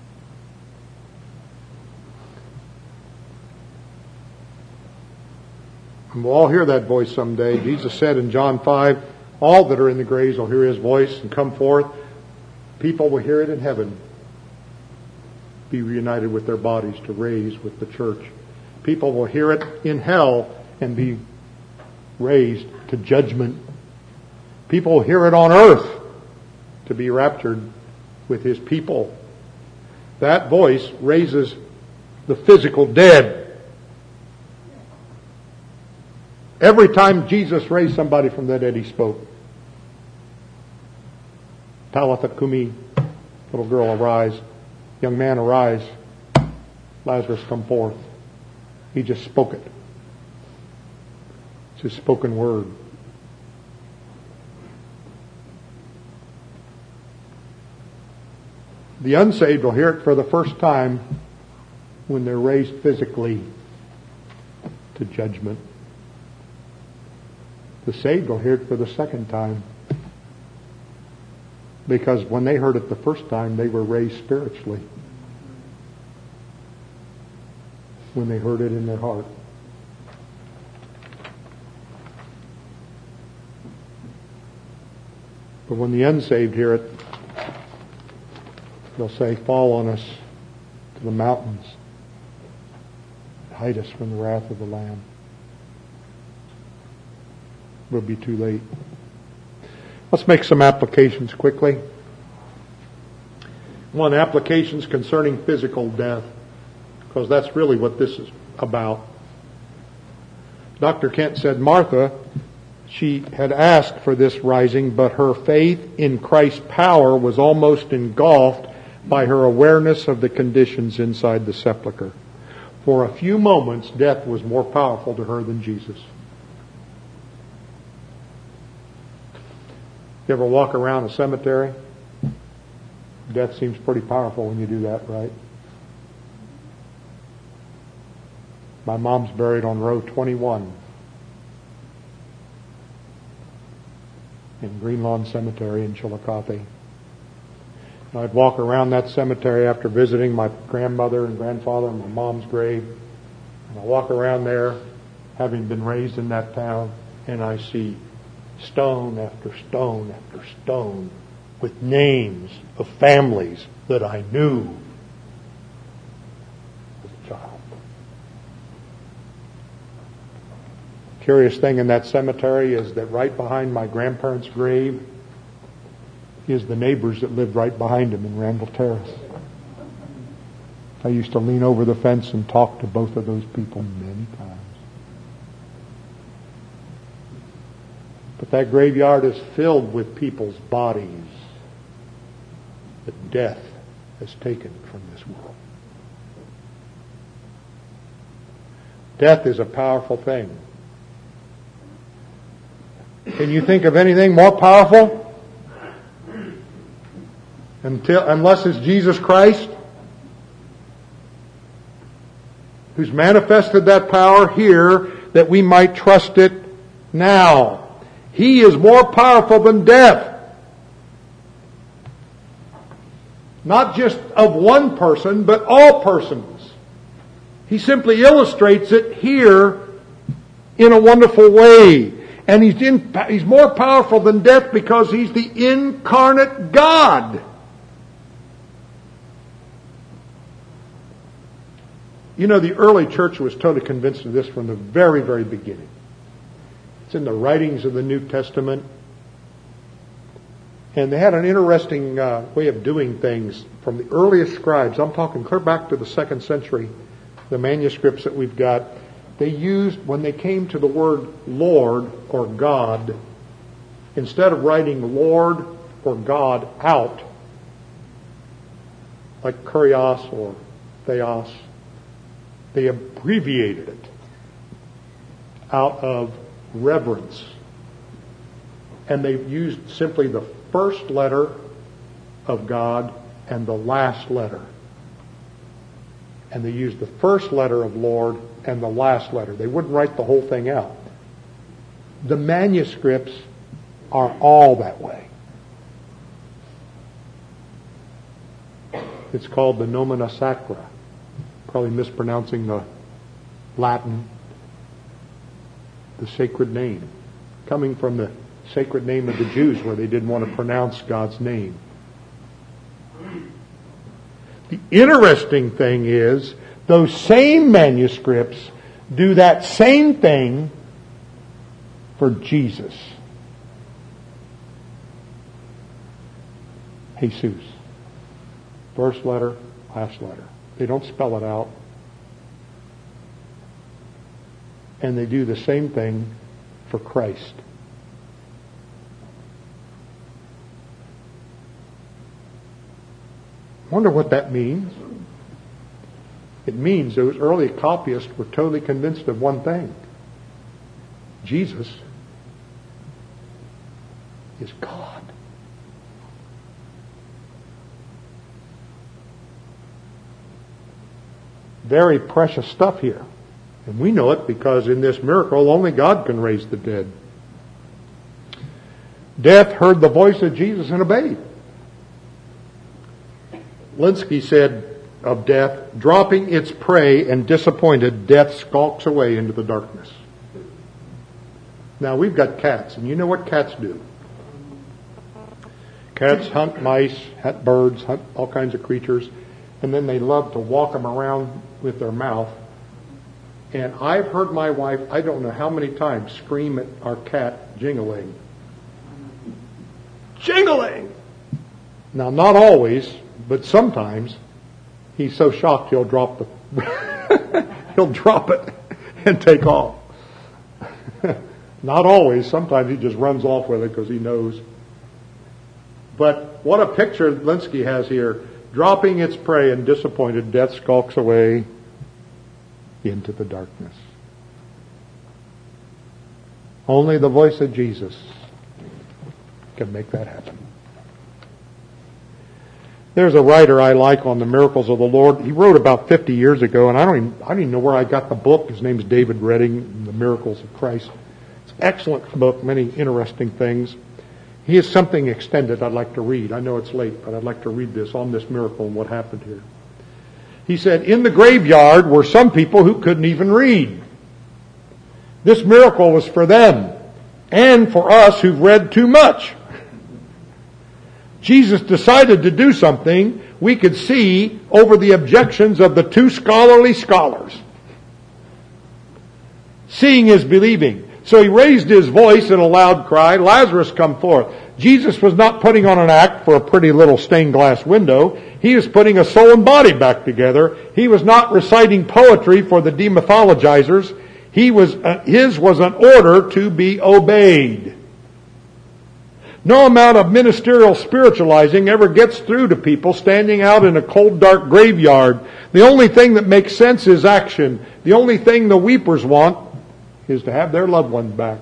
And we'll all hear that voice someday. Jesus said in John five, all that are in the graves will hear His voice and come forth. People will hear it in heaven. Be reunited with their bodies to raise with the church. People will hear it in hell and be raised to judgment. People will hear it on earth to be raptured with His people. That voice raises the physical dead. Every time Jesus raised somebody from the dead, He spoke. Talitha Kumi, little girl, arise. Young man, arise. Lazarus, come forth. He just spoke it. It's His spoken word. The unsaved will hear it for the first time when they're raised physically to judgment. The saved will hear it for the second time because when they heard it the first time, they were raised spiritually. When they heard it in their heart. But when the unsaved hear it, they'll say, fall on us to the mountains. Hide us from the wrath of the Lamb. It will be too late. Let's make some applications quickly. One, applications concerning physical death, because that's really what this is about. Doctor Kent said Martha, she had asked for this rising, but her faith in Christ's power was almost engulfed by her awareness of the conditions inside the sepulcher. For a few moments, death was more powerful to her than Jesus. You ever walk around a cemetery? Death seems pretty powerful when you do that, right? My mom's buried on row twenty-one in Green Lawn Cemetery in Chillicothe. And I'd walk around that cemetery after visiting my grandmother and grandfather and my mom's grave. And I walk around there, having been raised in that town, and I see stone after stone after stone with names of families that I knew as a child. Curious thing in that cemetery is that right behind my grandparents' grave is the neighbors that lived right behind him in Randall Terrace. I used to lean over the fence and talk to both of those people many times. But that graveyard is filled with people's bodies that death has taken from this world. Death is a powerful thing. Can you think of anything more powerful? Until, unless it's Jesus Christ, who's manifested that power here that we might trust it now. He is more powerful than death. Not just of one person, but all persons. He simply illustrates it here in a wonderful way. And he's, in, he's more powerful than death because he's the incarnate God. You know, the early church was totally convinced of this from the very, very beginning. It's in the writings of the New Testament. And they had an interesting uh, way of doing things from the earliest scribes. I'm talking clear back to the second century, the manuscripts that we've got. They used, when they came to the word Lord or God, instead of writing Lord or God out, like Kurios or Theos, they abbreviated it out of reverence. And they used simply the first letter of God and the last letter. And they used the first letter of Lord and the last letter. They wouldn't write the whole thing out. The manuscripts are all that way. It's called the Nomina Sacra. Probably mispronouncing the Latin, the sacred name, coming from the sacred name of the Jews where they didn't want to pronounce God's name. The interesting thing is those same manuscripts do that same thing for Jesus. Jesus. First letter, last letter. They don't spell it out. And they do the same thing for Christ. Wonder what that means. It means those early copyists were totally convinced of one thing. Jesus is God. Very precious stuff here. And we know it because in this miracle only God can raise the dead. Death heard the voice of Jesus and obeyed. Linsky said of death, dropping its prey and disappointed, death skulks away into the darkness. Now we've got cats, and you know what cats do. Cats hunt mice, hunt birds, hunt all kinds of creatures, and then they love to walk them around with their mouth. And I've heard my wife, I don't know how many times, scream at our cat, Jingling. jingling. Now, not always, but sometimes he's so shocked he'll drop the he'll drop it and take off. Not always. Sometimes he just runs off with it because he knows. But what a picture Linsky has here. Dropping its prey and disappointed, death skulks away into the darkness. Only the voice of Jesus can make that happen. There's a writer I like on the miracles of the Lord. He wrote about fifty years ago, and I don't even, I don't even know where I got the book. His name's David Redding, The Miracles of Christ. It's an excellent book, many interesting things. He has something extended I'd like to read. I know it's late, but I'd like to read this on this miracle and what happened here. He said, in the graveyard were some people who couldn't even read. This miracle was for them and for us who've read too much. Jesus decided to do something we could see over the objections of the two scholarly scholars. Seeing is believing. So he raised his voice in a loud cry, Lazarus, come forth. Jesus was not putting on an act for a pretty little stained glass window. He was putting a soul and body back together. He was not reciting poetry for the demythologizers. He was, uh, his was an order to be obeyed. No amount of ministerial spiritualizing ever gets through to people standing out in a cold, dark graveyard. The only thing that makes sense is action. The only thing the weepers want is to have their loved ones back.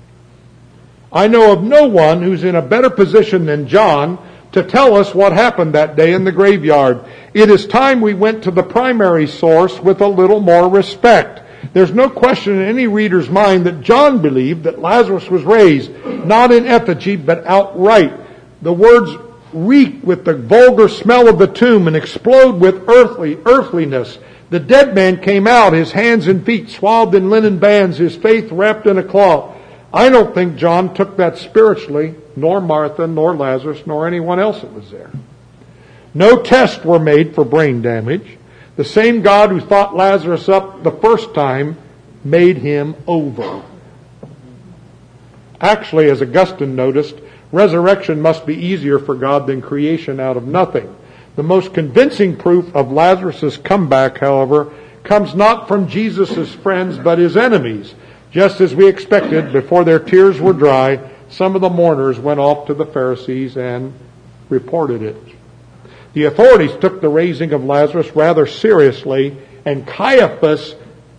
I know of no one who's in a better position than John to tell us what happened that day in the graveyard. It is time we went to the primary source with a little more respect. There's no question in any reader's mind that John believed that Lazarus was raised, not in effigy, but outright. The words reek with the vulgar smell of the tomb and explode with earthly earthliness. The dead man came out, his hands and feet swathed in linen bands, his face wrapped in a cloth. I don't think John took that spiritually, nor Martha, nor Lazarus, nor anyone else that was there. No tests were made for brain damage. The same God who thought Lazarus up the first time made him over. Actually, as Augustine noticed, resurrection must be easier for God than creation out of nothing. The most convincing proof of Lazarus' comeback, however, comes not from Jesus' friends, but his enemies. Just as we expected, before their tears were dry, some of the mourners went off to the Pharisees and reported it. The authorities took the raising of Lazarus rather seriously, and Caiaphas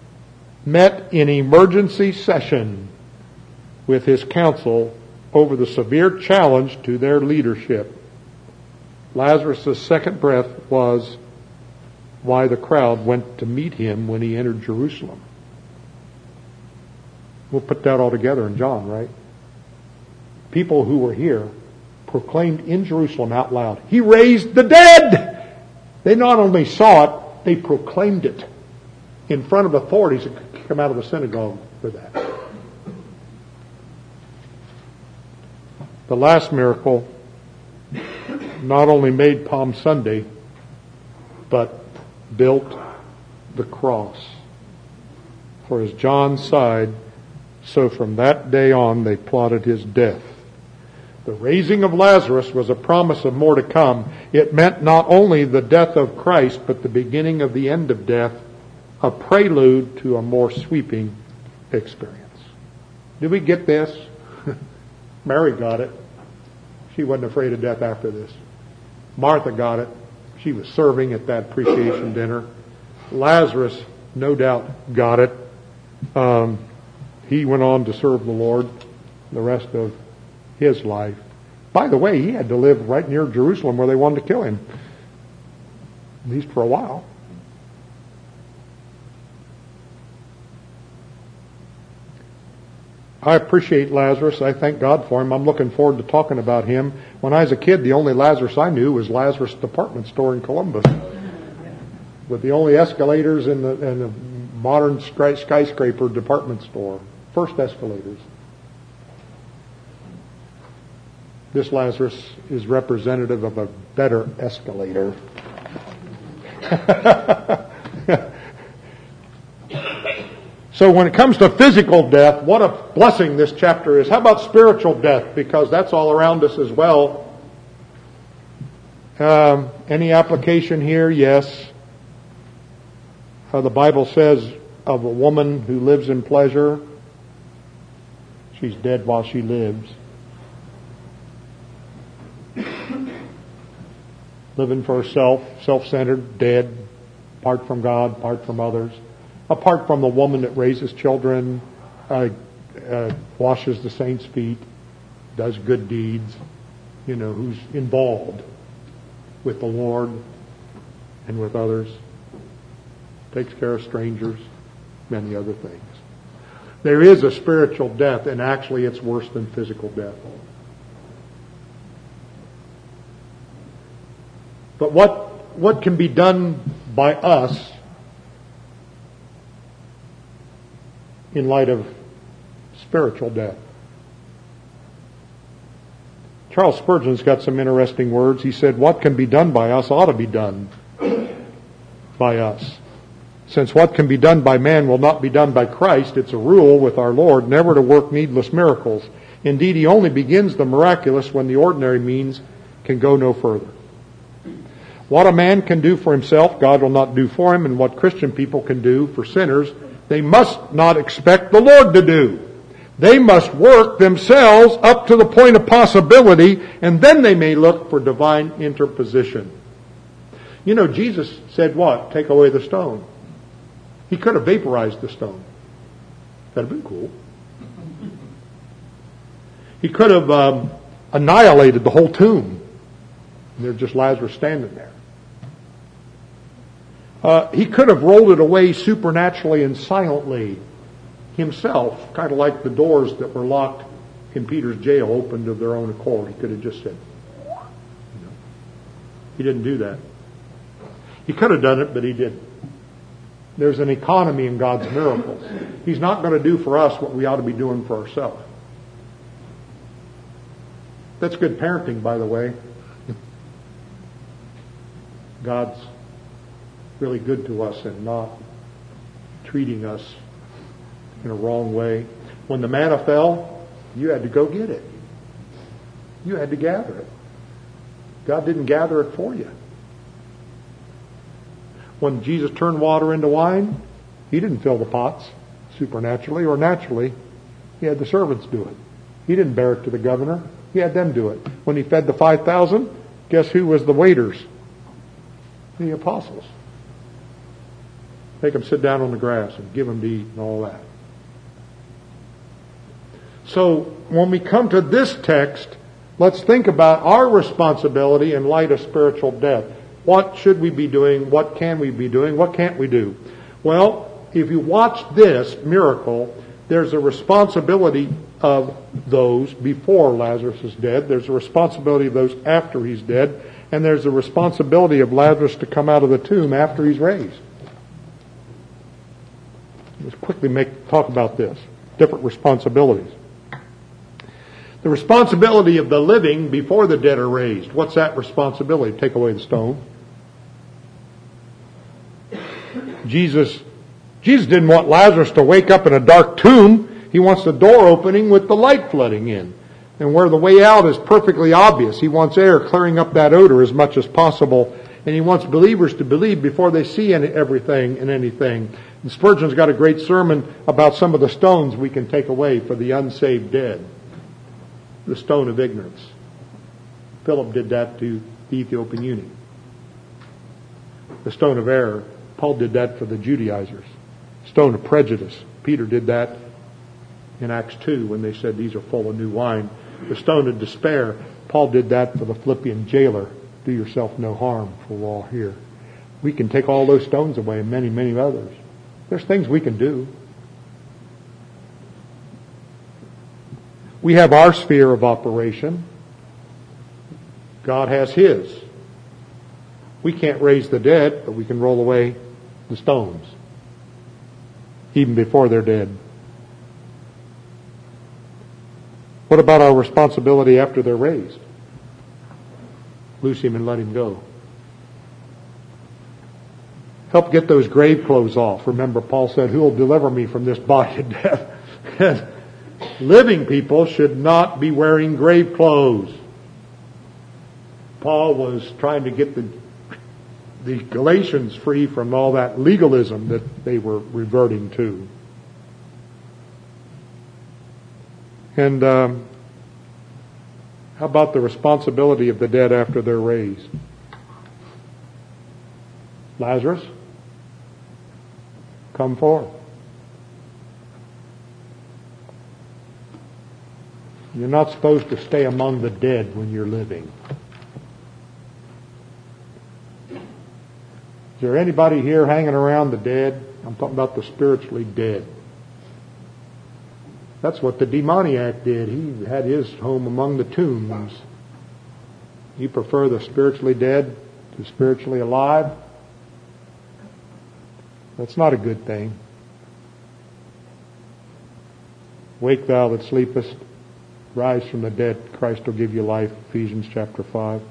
met in emergency session with his council over the severe challenge to their leadership. Lazarus' second breath was why the crowd went to meet him when he entered Jerusalem. We'll put that all together in John, right? People who were here proclaimed in Jerusalem out loud, he raised the dead! They not only saw it, they proclaimed it in front of authorities that could come out of the synagogue for that. The last miracle not only made Palm Sunday, but built the cross. For as John sighed, so from that day on they plotted his death. The raising of Lazarus was a promise of more to come. It meant not only the death of Christ, but the beginning of the end of death, a prelude to a more sweeping experience. Did we get this? Mary got it. She wasn't afraid of death after this. Martha got it. She was serving at that appreciation dinner. Lazarus, no doubt, got it. Um, he went on to serve the Lord the rest of his life. By the way, he had to live right near Jerusalem where they wanted to kill him, at least for a while. I appreciate Lazarus. I thank God for him. I'm looking forward to talking about him. When I was a kid, the only Lazarus I knew was Lazarus Department Store in Columbus, with the only escalators in the, in the modern skyscraper department store. First escalators. This Lazarus is representative of a better escalator. So when it comes to physical death, what a blessing this chapter is. How about spiritual death? Because that's all around us as well. Um, any application here? Yes. Uh, the Bible says of a woman who lives in pleasure, she's dead while she lives. Living for herself, self-centered, dead, apart from God, apart from others, apart from the woman that raises children, uh, uh, washes the saints' feet, does good deeds, you know, who's involved with the Lord and with others, takes care of strangers, many other things. There is a spiritual death, and actually it's worse than physical death. But what what can be done by us in light of spiritual death? Charles Spurgeon's got some interesting words. He said, what can be done by us ought to be done by us. Since what can be done by man will not be done by Christ, it's a rule with our Lord never to work needless miracles. Indeed, He only begins the miraculous when the ordinary means can go no further. What a man can do for himself, God will not do for him, and what Christian people can do for sinners, they must not expect the Lord to do. They must work themselves up to the point of possibility, and then they may look for divine interposition. You know, Jesus said what? Take away the stone. He could have vaporized the stone. That'd have been cool. He could have um, annihilated the whole tomb. And there's just Lazarus standing there. Uh, he could have rolled it away supernaturally and silently himself, kind of like the doors that were locked in Peter's jail opened of their own accord. He could have just said, you know. He didn't do that. He could have done it, but he didn't. There's an economy in God's miracles. He's not going to do for us what we ought to be doing for ourselves. That's good parenting, by the way. God's really good to us and not treating us in a wrong way. When the manna fell, you had to go get it. You had to gather it. God didn't gather it for you. When Jesus turned water into wine, He didn't fill the pots supernaturally or naturally. He had the servants do it. He didn't bear it to the governor. He had them do it. When He fed the five thousand, guess who was the waiters? The apostles. Make them sit down on the grass and give them to eat and all that. So when we come to this text, let's think about our responsibility in light of spiritual death. What should we be doing? What can we be doing? What can't we do? Well, if you watch this miracle, there's a responsibility of those before Lazarus is dead. There's a responsibility of those after he's dead. And there's a responsibility of Lazarus to come out of the tomb after he's raised. Let's quickly make talk about this. Different responsibilities. The responsibility of the living before the dead are raised. What's that responsibility? Take away the stone. Jesus, Jesus didn't want Lazarus to wake up in a dark tomb. He wants the door opening with the light flooding in. And where the way out is perfectly obvious. He wants air clearing up that odor as much as possible. And He wants believers to believe before they see any, everything and anything. And Spurgeon's got a great sermon about some of the stones we can take away for the unsaved dead. The stone of ignorance. Philip did that to the Ethiopian eunuch. The stone of error. Paul did that for the Judaizers. Stone of prejudice. Peter did that in Acts two when they said these are full of new wine. The stone of despair. Paul did that for the Philippian jailer. Do yourself no harm, for we're all here. We can take all those stones away and many, many others. There's things we can do. We have our sphere of operation. God has His. We can't raise the dead, but we can roll away the stones, even before they're dead. What about our responsibility after they're raised? Loose him and let him go. Help get those grave clothes off. Remember, Paul said, who will deliver me from this body of death? And living people should not be wearing grave clothes. Paul was trying to get the, the Galatians free from all that legalism that they were reverting to. And um, how about the responsibility of the dead after they're raised? Lazarus, come forth. You're not supposed to stay among the dead when you're living. Is there anybody here hanging around the dead? I'm talking about the spiritually dead. That's what the demoniac did. He had his home among the tombs. You prefer the spiritually dead to spiritually alive? That's not a good thing. Wake thou that sleepest, rise from the dead, Christ will give you life, Ephesians chapter five.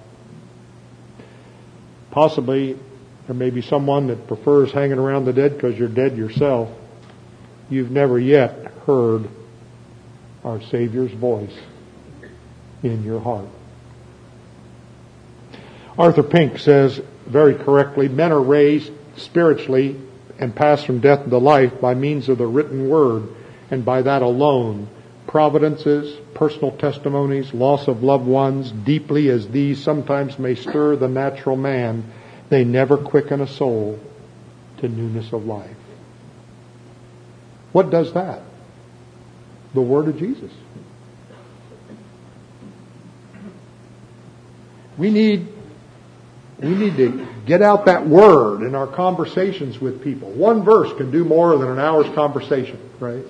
Possibly there may be someone that prefers hanging around the dead because you're dead yourself. You've never yet heard our Savior's voice in your heart. Arthur Pink says very correctly, men are raised spiritually and pass from death into life by means of the written word, and by that alone. Providences, personal testimonies, loss of loved ones, deeply as these sometimes may stir the natural man, they never quicken a soul to newness of life. What does that? The Word of Jesus. We need, we need to get out that Word in our conversations with people. One verse can do more than an hour's conversation, right?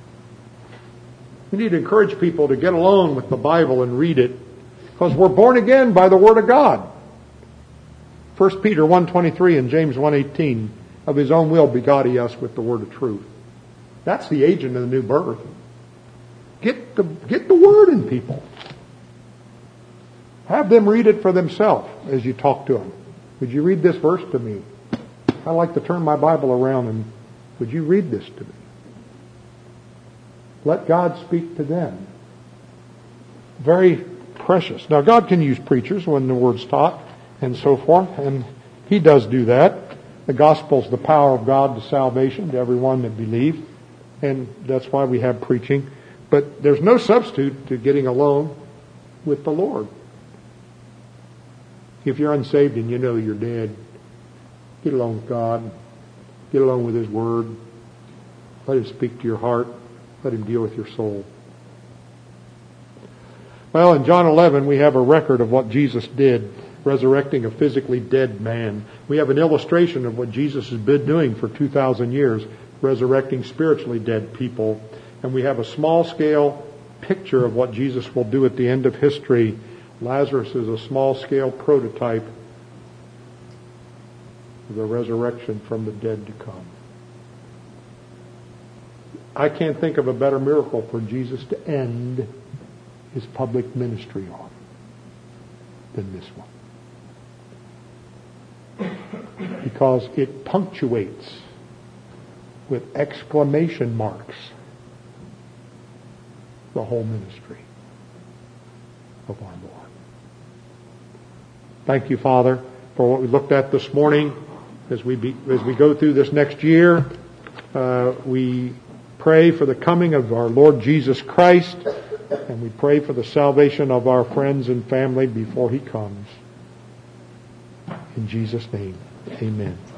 We need to encourage people to get alone with the Bible and read it, because we're born again by the Word of God. First Peter one twenty-three and James one eighteen, of His own will begot He us with the word of truth. That's the agent of the new birth. Get the, get the Word in people. Have them read it for themselves as you talk to them. Would you read this verse to me? I like to turn my Bible around, and would you read this to me? Let God speak to them. Very precious. Now, God can use preachers when the Word's taught and so forth, and He does do that. The gospel's the power of God to salvation to everyone that believes, and that's why we have preaching. But there's no substitute to getting alone with the Lord. If you're unsaved and you know you're dead, get along with God. Get along with His Word. Let Him speak to your heart. Let Him deal with your soul. Well, in John eleven, we have a record of what Jesus did, resurrecting a physically dead man. We have an illustration of what Jesus has been doing for two thousand years, resurrecting spiritually dead people. And we have a small-scale picture of what Jesus will do at the end of history. Lazarus is a small-scale prototype of the resurrection from the dead to come. I can't think of a better miracle for Jesus to end His public ministry on than this one. Because it punctuates with exclamation marks the whole ministry of our Lord. Thank you, Father, for what we looked at this morning. As we be, as we go through this next year, uh, we pray for the coming of our Lord Jesus Christ, and we pray for the salvation of our friends and family before He comes. In Jesus' name, amen.